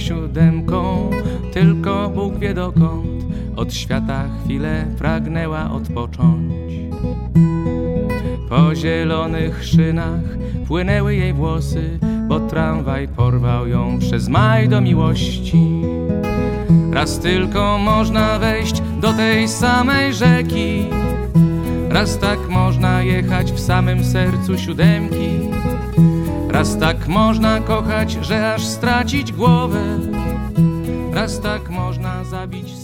siódemką, tylko Bóg wie dokąd od świata chwilę pragnęła odpocząć. Po zielonych szynach płynęły jej włosy, bo tramwaj porwał ją przez maj do miłości. Raz tylko można wejść do tej samej rzeki, raz tak można jechać w samym sercu siódemki, raz tak można kochać, że aż stracić głowę, raz tak można zabić